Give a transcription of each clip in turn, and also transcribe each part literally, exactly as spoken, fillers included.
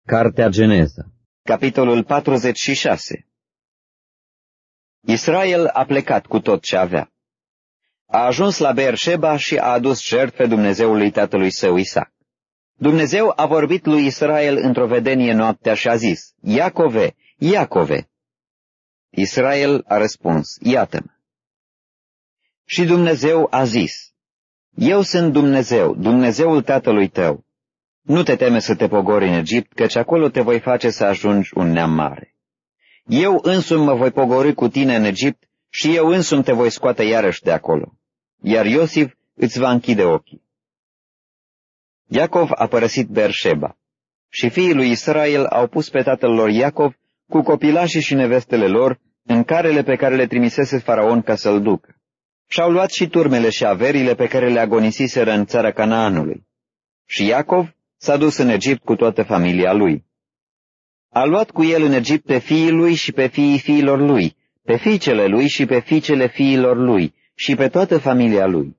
Cartea Geneza, capitolul patruzeci și șase. Israel a plecat cu tot ce avea. A ajuns la Beersheba și a adus jertfe Dumnezeului tatălui său Isaac. Dumnezeu a vorbit lui Israel într-o vedenie noaptea și a zis: Iacove, Iacove! Israel a răspuns: Iată-mă. Și Dumnezeu a zis: Eu sunt Dumnezeu, Dumnezeul tatălui tău. Nu te teme să te pogori în Egipt, căci acolo te voi face să ajungi un neam mare. Eu însumi mă voi pogori cu tine în Egipt și eu însumi te voi scoate iarăși de acolo. Iar Iosif îți va închide ochii. Iacov a părăsit Beersheba și fiii lui Israel au pus pe tatăl lor Iacov cu copilașii și nevestele lor în carele pe care le trimisese Faraon ca să-l ducă. Și-au luat și turmele și averile pe care le agonisiseră în țara Canaanului. Și Iacov s-a dus în Egipt cu toată familia lui. A luat cu el în Egipt pe fiii lui și pe fiii fiilor lui, pe fiicele lui și pe fiicele fiilor lui și pe toată familia lui.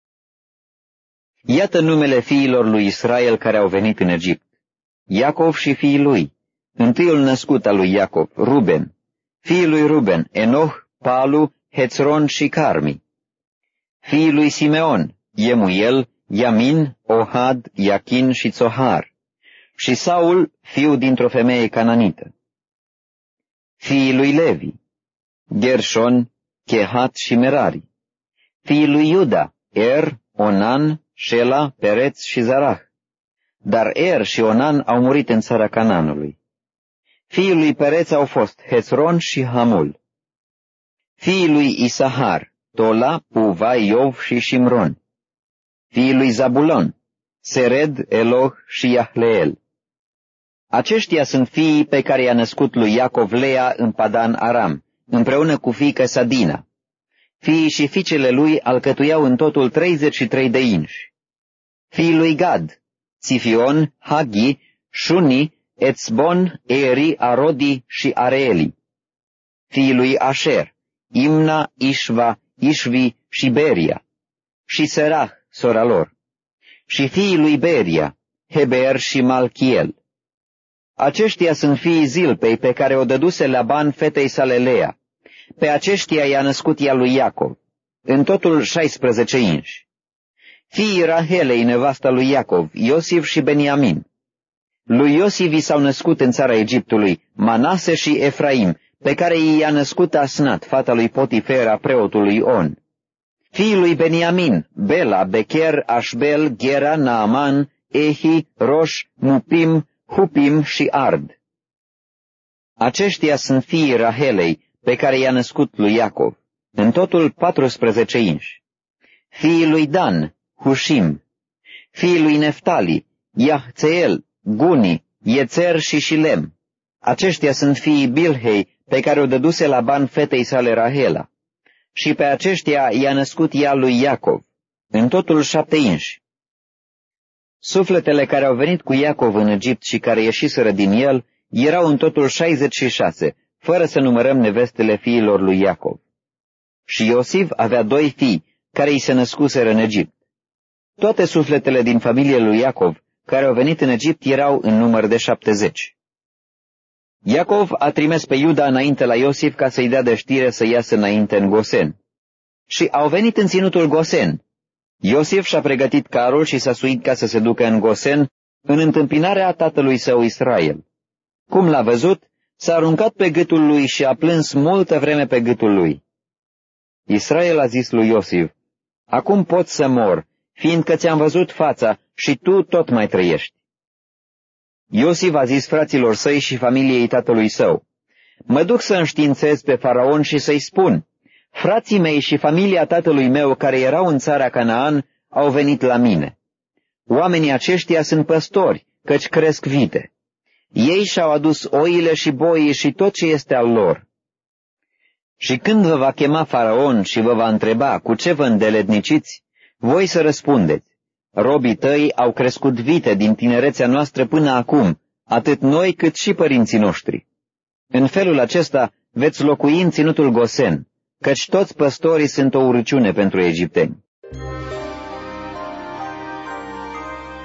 Iată numele fiilor lui Israel care au venit în Egipt: Iacov și fiii lui, întâiul născut al lui Iacov, Ruben, fiii lui Ruben, Enoch, Palu, Hețron și Carmi, fiii lui Simeon, Iemuel, Iamin, Ohad, Iachin și Tsohar, și Saul, fiu dintr-o femeie cananită. Fiii lui Levi, Gershon, Chehat și Merari. Fiii lui Iuda, Er, Onan, Shela, Pereț și Zarah. Dar Er și Onan au murit în țara Canaanului. Fiii lui Pereț au fost Hezron și Hamul. Fiii lui Isahar, Tola, Puva, Iov și Shimron. Fiii lui Zabulon, Sered, Eloh și Yahleel. Aceștia sunt fiii pe care i-a născut lui Iacov Lea în Padan Aram, împreună cu fiica sa Dina. Fiii și fiicele lui alcătuiau în totul treizeci și trei de inși. Fiii lui Gad, Țifion, Hagi, Shuni, Etzbon, Eri, Arodi și Areeli. Fiii lui Asher, Imna, Ishva, Ishvi și Beria. Și Serah, sora lor. Și fiii lui Beria, Heber și Malchiel. Aceștia sunt fiii Zilpei pe care o dăduse Laban fetei sale Lea. Pe aceștia i-a născut ea lui Iacov, în totul șaisprezece inși. Fiii Rahelei, nevasta lui Iacov, Iosif și Beniamin. Lui Iosif i s-au născut în țara Egiptului Manase și Efraim, pe care i-a născut Asnat, fata lui Potifera, preotului On. Fiii lui Beniamin, Bela, Becher, Ashbel, Gera, Naaman, Ehi, Roș, Mupim, Hupim și Ard. Aceștia sunt fiii Rahelei, pe care i-a născut lui Iacov, în totul patrusprezece inși. Fiii lui Dan, Hushim. Fiii lui Neftali, Iahțeel, Guni, Iețer și Shilem. Aceștia sunt fiii Bilhei, pe care o dăduse Laban fetei sale Rahela. Și pe aceștia i-a născut ea lui Iacov, în totul șapte inși. Sufletele care au venit cu Iacov în Egipt și care ieșiseră din el erau în totul șaizeci și șase, fără să numărăm nevestele fiilor lui Iacov. Și Iosif avea doi fii, care îi se născuseră în Egipt. Toate sufletele din familie lui Iacov, care au venit în Egipt, erau în număr de șaptezeci. Iacov a trimis pe Iuda înainte la Iosif ca să-i dea de știre să iasă înainte în Gosen. Și au venit în ținutul Gosen. Iosif și-a pregătit carul și s-a suit ca să se ducă în Gosen, în întâmpinarea tatălui său Israel. Cum l-a văzut, s-a aruncat pe gâtul lui și a plâns multă vreme pe gâtul lui. Israel a zis lui Iosif: Acum pot să mor, fiindcă ți-am văzut fața și tu tot mai trăiești. Iosif a zis fraților săi și familiei tatălui său: Mă duc să înștiințez pe Faraon și să-i spun: Frații mei și familia tatălui meu care erau în țara Canaan au venit la mine. Oamenii aceștia sunt păstori, căci cresc vite. Ei și-au adus oile și boii și tot ce este al lor. Și când vă va chema Faraon și vă va întreba cu ce vă îndeletniciți, voi să răspundeți: Robii tăi au crescut vite din tinerețea noastră până acum, atât noi cât și părinții noștri. În felul acesta veți locui în ținutul Gosen, căci toți păstorii sunt o urăciune pentru egipteni.